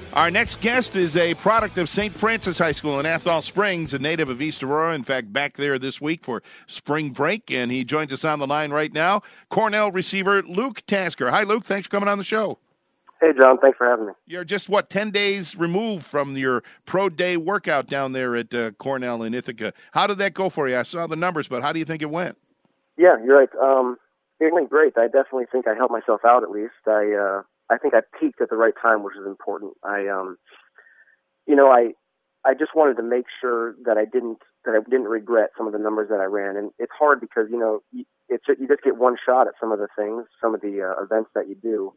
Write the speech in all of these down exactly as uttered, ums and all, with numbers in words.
Our next guest is a product of Saint Francis High School in Athol Springs, a native of East Aurora. In fact, back there this week for spring break, and he joins us on the line right now. Cornell receiver Luke Tasker. Hi, Luke. Thanks for coming on the show. Hey, John. Thanks for having me. You're just, what, ten days removed from your pro day workout down there at uh, Cornell in Ithaca. How did that go for you? I saw the numbers, but how do you think it went? Yeah, you're right. Um, it went great. I definitely think I helped myself out at least. I uh, I think I peaked at the right time, which is important. I, um, you know, I I just wanted to make sure that I didn't that I didn't regret some of the numbers that I ran. And it's hard because you know it's you just get one shot at some of the things, some of the uh, events that you do.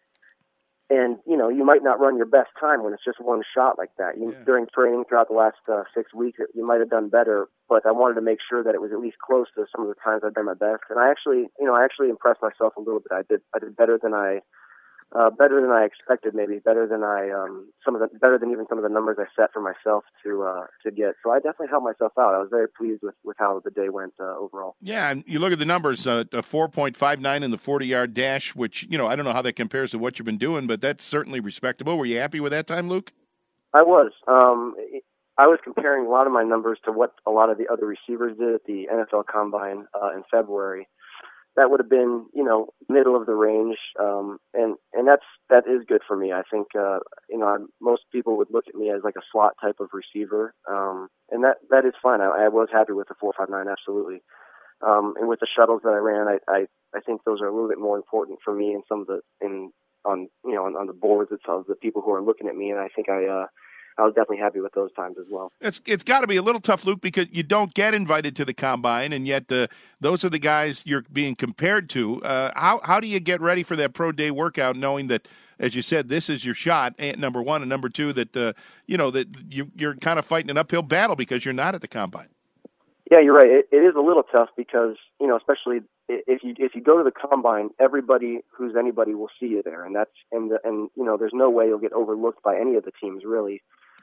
And, you know, you might not run your best time when it's just one shot like that. You, yeah. During training throughout the last uh, six weeks, you might have done better, but I wanted to make sure that it was at least close to some of the times I've done my best. And I actually, you know, I actually impressed myself a little bit. I did, I did better than I, uh, better than I expected, maybe better than I, um, some of the, better than even some of the numbers I set for myself to, uh, to get. So I definitely helped myself out. I was very pleased with, with how the day went uh, overall. Yeah, and you look at the numbers, uh, a four point five nine in the forty-yard dash, which, you know, I don't know how that compares to what you've been doing, but that's certainly respectable. Were you happy with that time, Luke? I was. Um, I was comparing a lot of my numbers to what a lot of the other receivers did at the N F L Combine uh, in February. That would have been, you know, middle of the range, um, and and that's that is good for me. I think, uh, you know, I'm, most people would look at me as like a slot type of receiver, um, and that that is fine. I, I was happy with the four five nine, absolutely. Um, and with the shuttles that I ran, I, I I think those are a little bit more important for me in some of the in on you know on, on the boards itself, the people who are looking at me, and I think I. Uh, I was definitely happy with those times as well. It's it's got to be a little tough, Luke, because you don't get invited to the Combine, and yet uh, those are the guys you're being compared to. Uh, how how do you get ready for that pro day workout, knowing that, as you said, this is your shot, number one, and number two, that uh, you know that you, you're kind of fighting an uphill battle because you're not at the Combine? Yeah, you're right. It, it is a little tough because you know, especially if you if you go to the Combine, everybody who's anybody will see you there, and that's and the, and you know, there's no way you'll get overlooked by any of the teams really.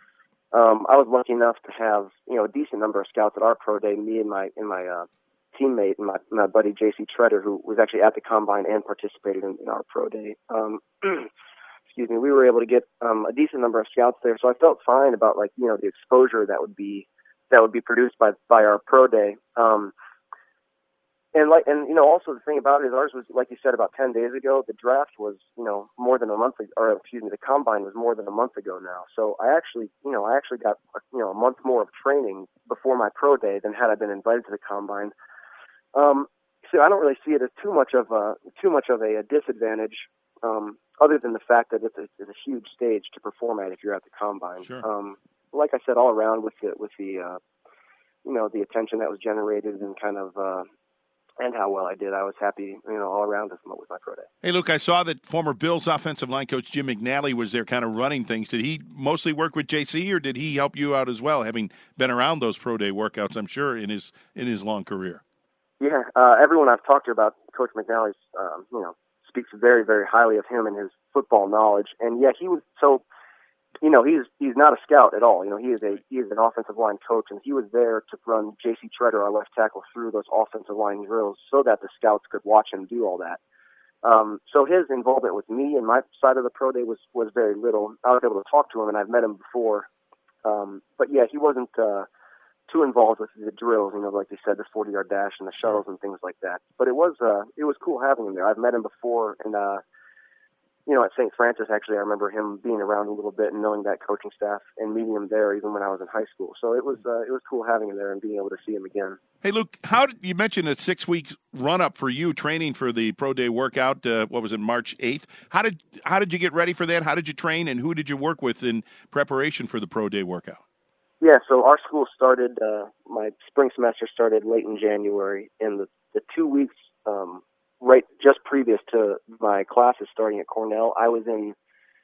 Um, I was lucky enough to have, you know, a decent number of scouts at our pro day. Me and my and my uh, teammate and my, my buddy J C Treader, who was actually at the Combine and participated in, in our pro day. Um, excuse me. We were able to get um, a decent number of scouts there, so I felt fine about like you know the exposure that would be that would be produced by by our pro day. Um, And like, and you know, also the thing about it is ours was, like you said, about ten days ago. The draft was, you know, more than a month ago, or excuse me, the combine was more than a month ago now. So I actually, you know, I actually got, you know, a month more of training before my pro day than had I been invited to the combine. Um, so I don't really see it as too much of a too much of a, a disadvantage, um, other than the fact that it's a, it's a huge stage to perform at if you're at the combine. Sure. Um, like I said, all around with the with the, uh, you know, the attention that was generated and kind of. Uh, And how well I did. I was happy, you know, all around with my pro day. Hey, Luke, I saw that former Bills offensive line coach Jim McNally was there kind of running things. Did he mostly work with J C, or did he help you out as well, having been around those pro day workouts, I'm sure, in his in his long career? Yeah, uh, everyone I've talked to about Coach McNally, um, you know, speaks very, very highly of him and his football knowledge. And, yeah, he was so... You know, he's he's not a scout at all. You know, he is a he is an offensive line coach, and he was there to run J C Treader, our left tackle, through those offensive line drills so that the scouts could watch him do all that. Um, so his involvement with me and my side of the pro day was was very little. I was able to talk to him, and I've met him before. Um, but yeah, he wasn't uh, too involved with the drills. You know, like they said, the forty-yard dash and the shuttles and things like that. But it was uh, it was cool having him there. I've met him before, and. Uh, You know, at Saint Francis, actually, I remember him being around a little bit and knowing that coaching staff and meeting him there even when I was in high school. So it was uh, it was cool having him there and being able to see him again. Hey, Luke, how did you mentioned a six week run up for you training for the pro day workout? Uh, what was it, March eighth? How did how did you get ready for that? How did you train, and who did you work with in preparation for the pro day workout? Yeah, so our school started. Uh, my spring semester started late in January, and the the two weeks. Um, Right, just previous to my classes starting at Cornell, I was in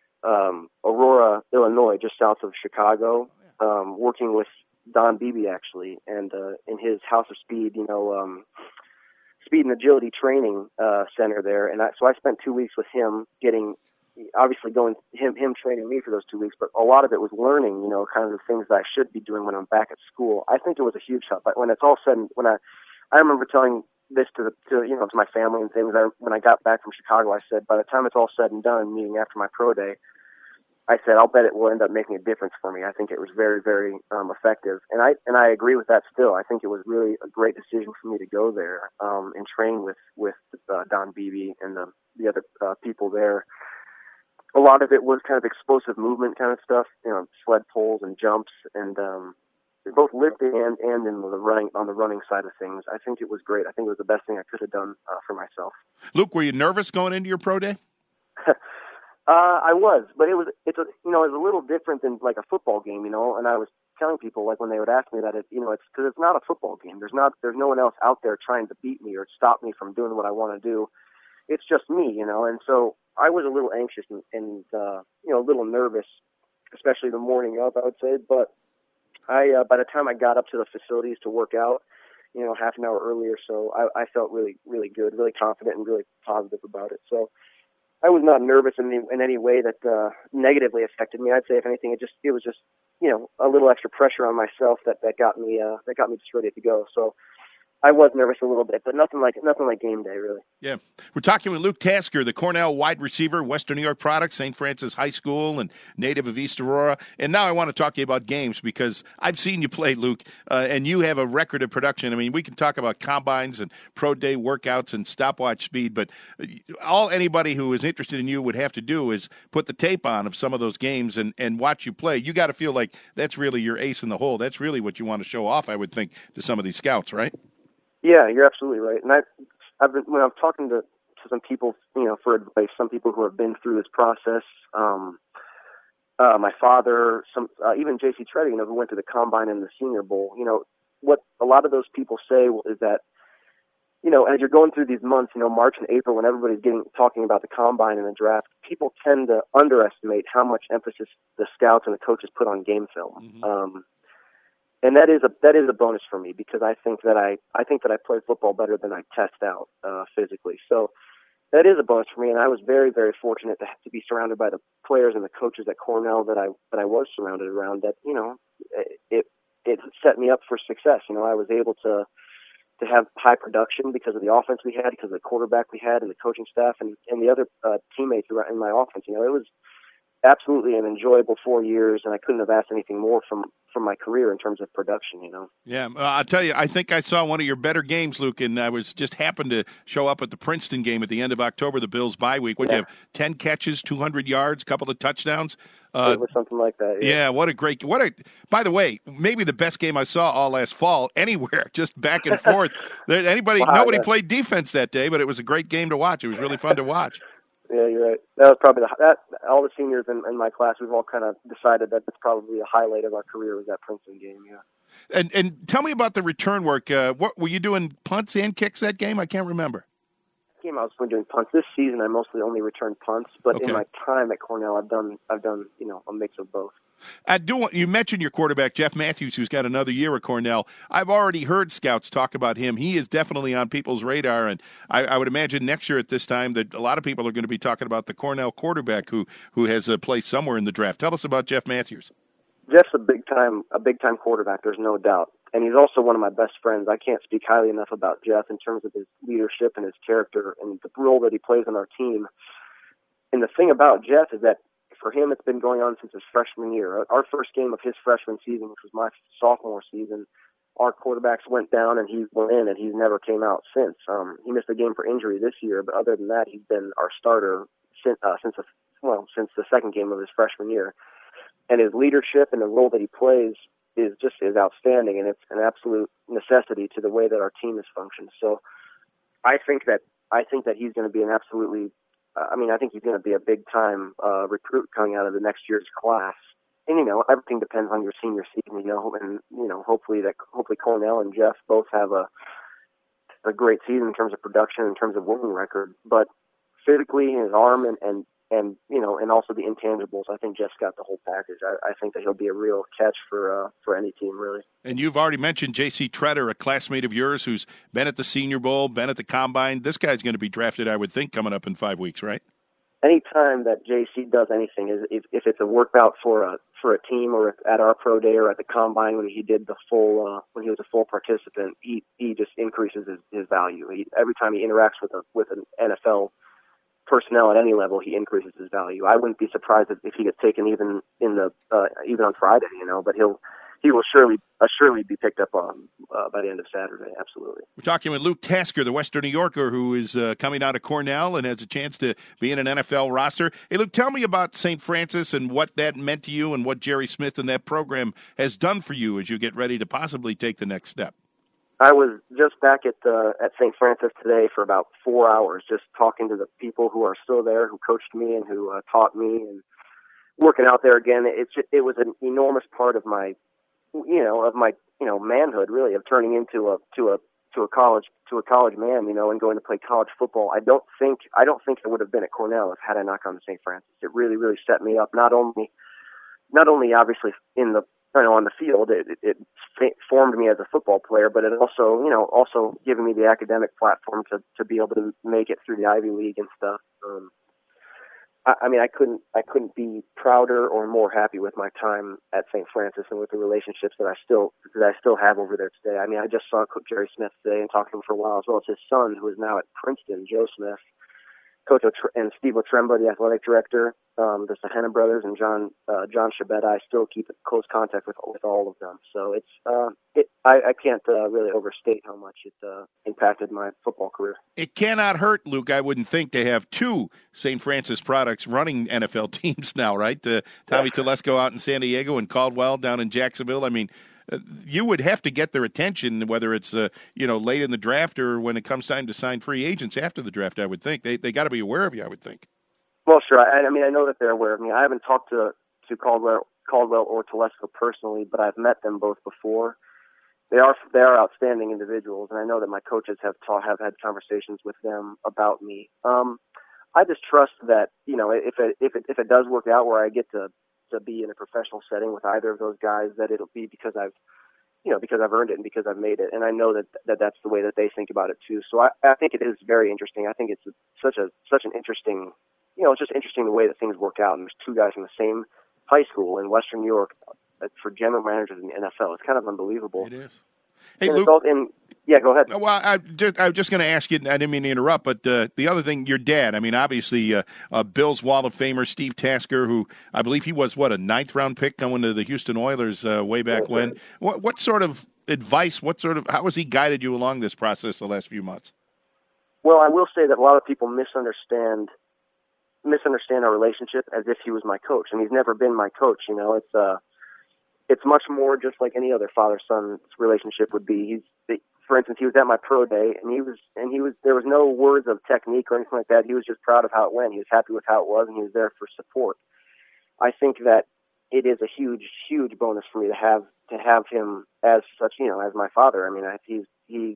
um, Aurora, Illinois, just south of Chicago, um, working with Don Beebe actually, and uh, in his House of Speed, you know, um, Speed and Agility Training uh, Center there. And I, so I spent two weeks with him, getting obviously going him him training me for those two weeks, but a lot of it was learning, you know, kind of the things that I should be doing when I'm back at school. I think it was a huge help. But when it's all said, and when I I remember telling this to the to you know to my family and things. I, when I got back from Chicago, I said, by the time it's all said and done, meaning after my pro day, I said, I'll bet it will end up making a difference for me. I think it was very, very um, effective. And I and I agree with that still. I think it was really a great decision for me to go there um, and train with, with uh, Don Beebe and the, the other uh, people there. A lot of it was kind of explosive movement kind of stuff, you know, sled pulls and jumps, and um, both lifting and, and in the running, on the running side of things. I think it was great. I think it was the best thing I could have done uh, for myself. Luke, were you nervous going into your pro day? Uh, I was, but it was, it's a, you know, it was a little different than like a football game, you know, and I was telling people, like, when they would ask me that, it, you know, it's because it's not a football game. There's not, there's no one else out there trying to beat me or stop me from doing what I want to do. It's just me, you know, and so I was a little anxious and, and uh, you know, a little nervous, especially the morning of, I would say, but I, uh, by the time I got up to the facilities to work out, you know, half an hour earlier, so I, I felt really, really good, really confident and really positive about it. So I was not nervous in, the, in any way that uh, negatively affected me. I'd say, if anything, it just it was just you know a little extra pressure on myself that, that got me uh, that got me just ready to go. So I was nervous a little bit, but nothing like nothing like game day, really. Yeah. We're talking with Luke Tasker, the Cornell wide receiver, Western New York product, Saint Francis High School, and native of East Aurora. And now I want to talk to you about games, because I've seen you play, Luke, uh, and you have a record of production. I mean, we can talk about combines and pro day workouts and stopwatch speed, but all anybody who is interested in you would have to do is put the tape on of some of those games and, and watch you play. You got to feel like that's really your ace in the hole. That's really what you want to show off, I would think, to some of these scouts, right? Yeah, you're absolutely right. And I, I've been when I'm talking to, to some people, you know, for advice, some people who have been through this process. Um, uh, my father, some uh, even J C Tretter, you know, who went to the Combine and the Senior Bowl. You know, what a lot of those people say is that, you know, as you're going through these months, you know, March and April, when everybody's getting talking about the Combine and the draft, people tend to underestimate how much emphasis the scouts and the coaches put on game film. Mm-hmm. Um, And that is a that is a bonus for me, because I think that I I think that I play football better than I test out uh, physically. So that is a bonus for me, and I was very very fortunate to to be surrounded by the players and the coaches at Cornell that I that I was surrounded around. That you know it it set me up for success. You know, I was able to to have high production because of the offense we had, because of the quarterback we had, and the coaching staff, and and the other uh, teammates in my offense. You know, it was absolutely an enjoyable four years, and I couldn't have asked anything more from, from my career in terms of production, you know. Yeah, uh, I'll tell you, I think I saw one of your better games, Luke, and I was just happened to show up at the Princeton game at the end of October, the Bills' bye week. What, yeah. You have ten catches, two hundred yards, a couple of touchdowns? Uh, it was something like that, yeah. Yeah, what a great – what a. By the way, maybe the best game I saw all last fall anywhere, just back and forth. there, anybody, wow, Nobody yeah. played defense that day, but it was a great game to watch. It was really fun to watch. Yeah, you're right. That was probably the, that. All the seniors in, in my class, we've all kind of decided that that's probably a highlight of our career, was that Princeton game. Yeah. And and tell me about the return work. Uh, what were you doing? Punts and kicks that game? I can't remember. Game I was doing punts. This season, I mostly only returned punts, but okay. in my time at Cornell, I've done I've done you know a mix of both. I do want, you mentioned your quarterback, Jeff Matthews, who's got another year at Cornell. I've already heard scouts talk about him. He is definitely on people's radar, and I, I would imagine next year at this time that a lot of people are going to be talking about the Cornell quarterback who, who has a place somewhere in the draft. Tell us about Jeff Matthews. Jeff's a big time a big time quarterback. There's no doubt, and he's also one of my best friends. I can't speak highly enough about Jeff in terms of his leadership and his character and the role that he plays on our team. And the thing about Jeff is that, for him, it's been going on since his freshman year. Our first game of his freshman season, which was my sophomore season, our quarterbacks went down and he went in, and he's never came out since. Um, he missed a game for injury this year, but other than that, he's been our starter since uh, since the, well since the second game of his freshman year. And his leadership and the role that he plays is just is outstanding, and it's an absolute necessity to the way that our team has functioned. So, I think that I think that he's going to be an absolutely I mean, I think he's going to be a big-time uh, recruit coming out of the next year's class. And, you know, everything depends on your senior season, you know, and, you know, hopefully that hopefully Cornell and Jeff both have a a great season in terms of production, in terms of winning record. But physically, his arm and, and, and you know, and also the intangibles, I think Jeff's got the whole package. I, I think that he'll be a real catch for uh, for any team, really. And you've already mentioned J C Tretter, a classmate of yours who's been at the Senior Bowl, been at the Combine. This guy's going to be drafted, I would think, coming up in five weeks, right? Any time that J C does anything, is if, if it's a workout for a for a team, or at our pro day, or at the Combine when he did the full uh, when he was a full participant, he he just increases his, his value. He, every time he interacts with a with an N F L personnel at any level, he increases his value. I wouldn't be surprised if, if he gets taken even in the uh, even on Friday, you know. But he'll he will surely uh, surely be picked up on uh, by the end of Saturday. Absolutely. We're talking with Luke Tasker, the Western New Yorker, who is uh, coming out of Cornell and has a chance to be in an N F L roster. Hey, Luke, tell me about Saint Francis and what that meant to you and what Jerry Smith and that program has done for you as you get ready to possibly take the next step. I was just back at uh, at Saint Francis today for about four hours, just talking to the people who are still there, who coached me and who uh, taught me, and working out there again. It's just, it was an enormous part of my, you know, of my you know manhood, really, of turning into a to a to a college to a college man, you know, and going to play college football. I don't think I don't think I would have been at Cornell if had I not gone to Saint Francis. It really really set me up, not only not only obviously in the you know, on the field, it, it, it formed me as a football player, but it also, you know, also given me the academic platform to, to be able to make it through the Ivy League and stuff. Um, I, I mean, I couldn't, I couldn't be prouder or more happy with my time at Saint Francis and with the relationships that I still, that I still have over there today. I mean, I just saw Coach Jerry Smith today and talked to him for a while, as well as his son, who is now at Princeton, Joe Smith. Coach and Steve Otremba, the athletic director, um, the Sahana brothers, and John uh, John Shabetta. I still keep in close contact with with all of them. So it's uh, it, I, I can't uh, really overstate how much it uh, impacted my football career. It cannot hurt, Luke, I wouldn't think, to have two Saint Francis products running N F L teams now, right? Uh, Tommy yeah. Telesco out in San Diego and Caldwell down in Jacksonville. I mean, you would have to get their attention, whether it's uh, you know late in the draft or when it comes time to sign free agents after the draft. I would think they they got to be aware of you. I would think. Well, sure. I, I mean, I know that they're aware of me. I haven't talked to to Caldwell Caldwell or Telesco personally, but I've met them both before. They are they are outstanding individuals, and I know that my coaches have ta- have had conversations with them about me. Um, I just trust that you know if it if it if it does work out where I get to. to be in a professional setting with either of those guys, that it'll be because I've, you know, because I've earned it and because I've made it. And I know that, that that's the way that they think about it too. So I, I think it is very interesting. I think it's such a, such an interesting, you know, it's just interesting the way that things work out. And there's two guys from the same high school in Western New York for general managers in the N F L. It's kind of unbelievable. It is. Hey, and Luke. All, and, yeah, go ahead. Well, I just, I was just going to ask you, I didn't mean to interrupt, but uh, the other thing, your dad, I mean, obviously, uh, uh, Bills Wall of Famer, Steve Tasker, who I believe he was, what, a ninth-round pick going to the Houston Oilers uh, way back That's when. Right. What, what sort of advice, what sort of, how has he guided you along this process the last few months? Well, I will say that a lot of people misunderstand misunderstand our relationship as if he was my coach, and he's never been my coach. You know, it's uh, it's much more just like any other father-son relationship would be. He's, for instance, he was at my pro day, and he was, and he was. There was no words of technique or anything like that. He was just proud of how it went. He was happy with how it was, and he was there for support. I think that it is a huge, huge bonus for me to have to have him as such, you know, as my father. I mean, I, he's he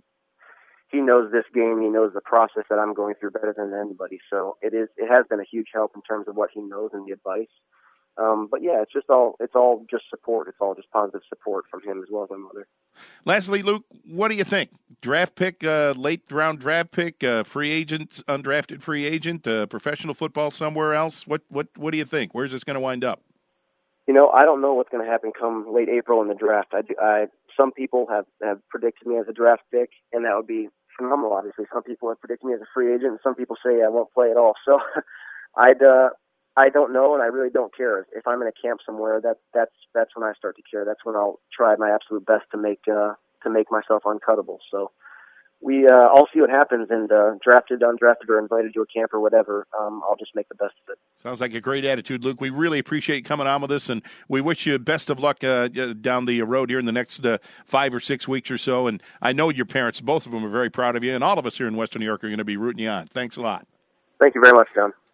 he knows this game. He knows the process that I'm going through better than anybody. So it is. It has been a huge help in terms of what he knows and the advice. Um, but yeah, it's just all it's all just support. It's all just positive support from him as well as my mother. Lastly, Luke, what do you think? Draft pick, uh, late round draft pick, uh, free agent, undrafted free agent, uh, professional football somewhere else? What what what do you think? Where's this going to wind up? You know, I don't know what's going to happen come late April in the draft. I, I some people have, have predicted me as a draft pick, and that would be phenomenal. Obviously, some people have predicted me as a free agent, and some people say I won't play at all. So, I'd. Uh, I don't know, and I really don't care. If I'm in a camp somewhere, that that's that's when I start to care. That's when I'll try my absolute best to make uh, to make myself uncuttable. So we uh, I'll see what happens, and uh, drafted, undrafted, or invited to a camp or whatever. Um, I'll just make the best of it. Sounds like a great attitude, Luke. We really appreciate you coming on with us, and we wish you best of luck uh, down the road here in the next uh, five or six weeks or so. And I know your parents, both of them, are very proud of you, and all of us here in Western New York are going to be rooting you on. Thanks a lot. Thank you very much, John.